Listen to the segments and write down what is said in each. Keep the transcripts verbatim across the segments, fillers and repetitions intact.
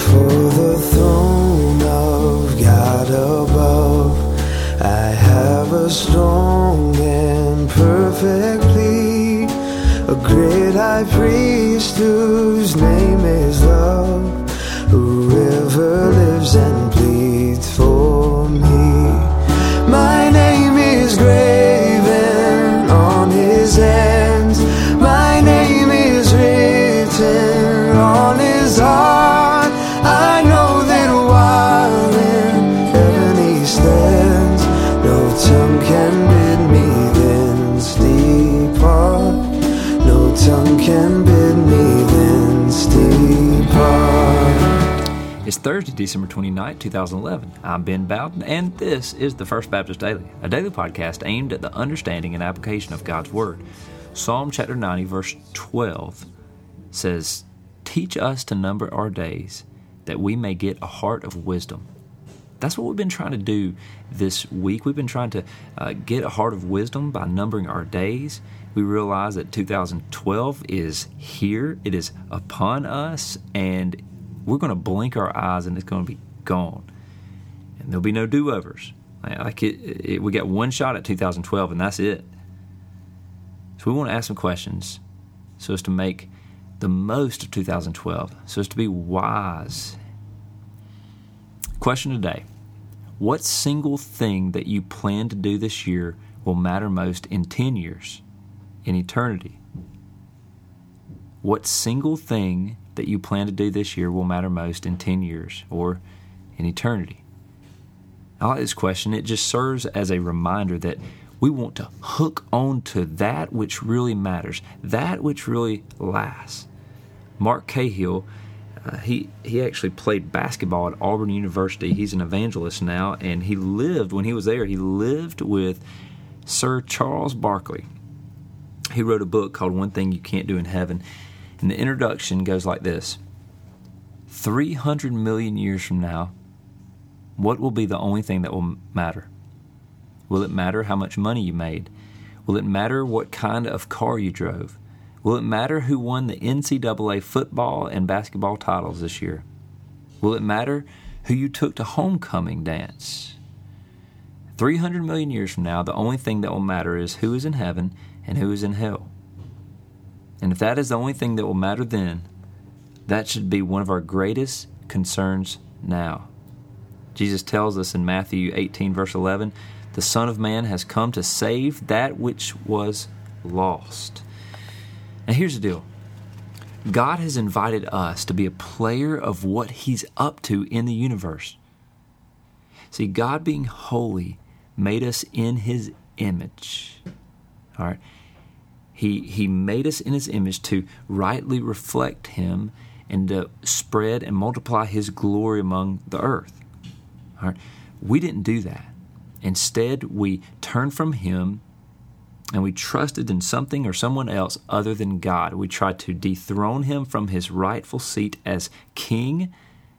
Before the throne of God above, I have a strong and perfect plea, a great high priest whose name is love, whoever lives and bleeds for me. My name is graven on his hands, my name is written on his heart. I know that while in heaven he stands, no tongue can bid me thence depart. No tongue can bid me thence depart. It's Thursday, December twenty-ninth, twenty eleven. I'm Ben Bowden, and this is the First Baptist Daily, a daily podcast aimed at the understanding and application of God's Word. Psalm chapter ninety, verse twelve says, "Teach us to number our days, that we may get a heart of wisdom." That's what we've been trying to do this week. We've been trying to uh, get a heart of wisdom by numbering our days. We realize that two thousand twelve is here. It is upon us, and we're going to blink our eyes, and it's going to be gone. And there'll be no do-overs. Like it, it, we got one shot at two thousand twelve, and that's it. So we want to ask some questions so as to make the most of two thousand twelve, so as to be wise. Question today: what single thing that you plan to do this year will matter most in ten years, in eternity? What single thing that you plan to do this year will matter most in ten years or in eternity? I like this question. It just serves as a reminder that we want to hook on to that which really matters, that which really lasts. Mark Cahill, uh, he, he actually played basketball at Auburn University. He's an evangelist now, and he lived, when he was there, he lived with Sir Charles Barkley. He wrote a book called One Thing You Can't Do in Heaven, and the introduction goes like this: three hundred million years from now, what will be the only thing that will matter? Will it matter how much money you made? Will it matter what kind of car you drove? Will it matter who won the N C double A football and basketball titles this year? Will it matter who you took to homecoming dance? three hundred million years from now, the only thing that will matter is who is in heaven and who is in hell. And if that is the only thing that will matter then, that should be one of our greatest concerns now. Jesus tells us in Matthew eighteen, verse eleven, "The Son of Man has come to save that which was lost." Now here's the deal. God has invited us to be a player of what He's up to in the universe. See, God being holy made us in His image. All right? He, he made us in His image to rightly reflect Him and to spread and multiply His glory among the earth. All right? We didn't do that. Instead, we turned from Him and we trusted in something or someone else other than God. We tried to dethrone Him from His rightful seat as King,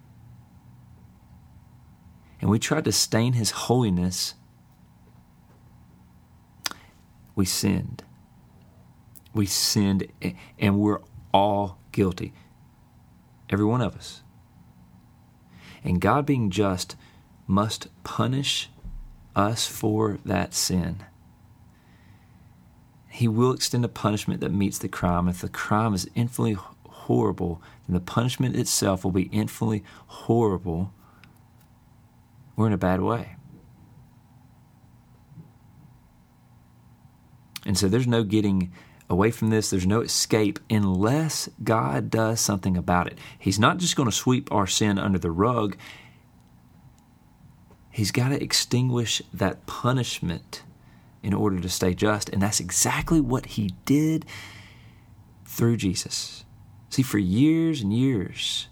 and we tried to stain His holiness. We sinned. We sinned, and we're all guilty. Every one of us. And God, being just, must punish us for that sin. He will extend a punishment that meets the crime. If the crime is infinitely horrible, then the punishment itself will be infinitely horrible. We're in a bad way. And so there's no getting away from this. There's no escape unless God does something about it. He's not just going to sweep our sin under the rug. He's got to extinguish that punishment in order to stay just. And that's exactly what He did through Jesus. See, for years and years,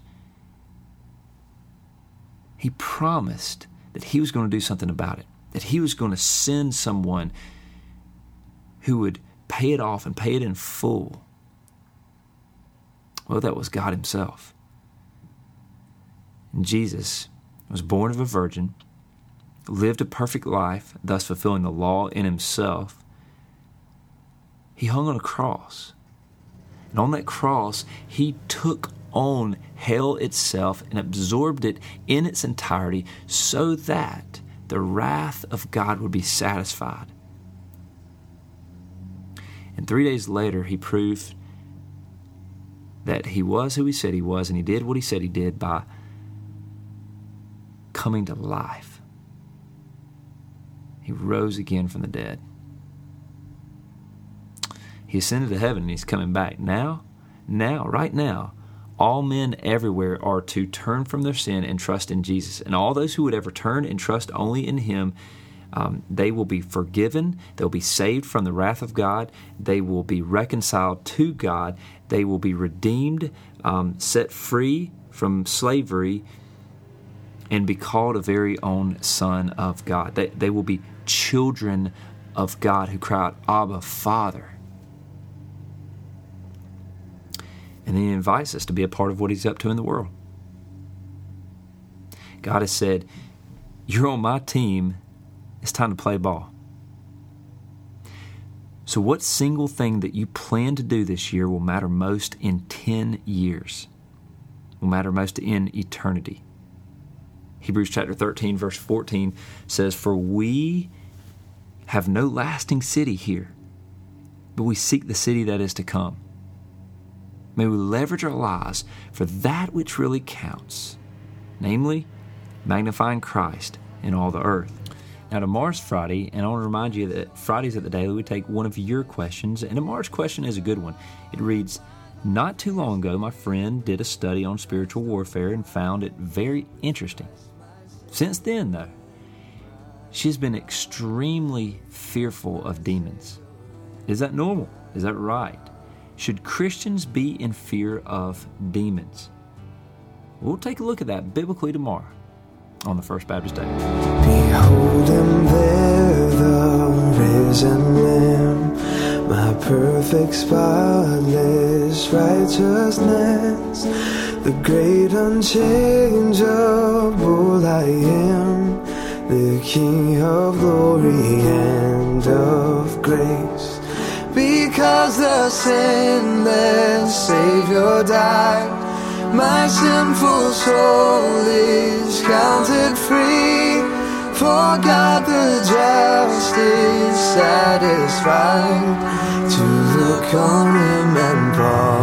He promised that He was going to do something about it, that He was going to send someone who would pay it off and pay it in full. Well, that was God Himself. And Jesus was born of a virgin, lived a perfect life, thus fulfilling the law in Himself. He hung on a cross. And on that cross, He took on hell itself and absorbed it in its entirety so that the wrath of God would be satisfied. And three days later, he proved that he was who he said he was, and he did what he said he did by coming to life. He rose again from the dead. He ascended to heaven, and he's coming back. Now, now, right now, all men everywhere are to turn from their sin and trust in Jesus. And all those who would ever turn and trust only in him, um, they will be forgiven. They'll be saved from the wrath of God. They will be reconciled to God. They will be redeemed, um, set free from slavery, and be called a very own son of God. They, they will be children of God who cry out, Abba, Father. And then he invites us to be a part of what he's up to in the world. God has said, you're on my team. It's time to play ball. So what single thing that you plan to do this year will matter most in ten years? Will matter most in eternity? Hebrews chapter thirteen, verse fourteen says, for we have no lasting city here, but we seek the city that is to come. May we leverage our lives for that which really counts, namely, magnifying Christ in all the earth. Now, tomorrow's Friday, and I want to remind you that Fridays at the Daily, we take one of your questions, and tomorrow's question is a good one. It reads, not too long ago, my friend did a study on spiritual warfare and found it very interesting. Since then, though, she's been extremely fearful of demons. Is that normal? Is that right? Should Christians be in fear of demons? We'll take a look at that biblically tomorrow on the First Baptist Day. Behold him there, the risen Lamb, my perfect spotless righteousness, the great unchangeable I am, the King of glory and of grace. Because the sinless Savior died, my sinful soul is counted free. For God the just is satisfied to look on him and pardon.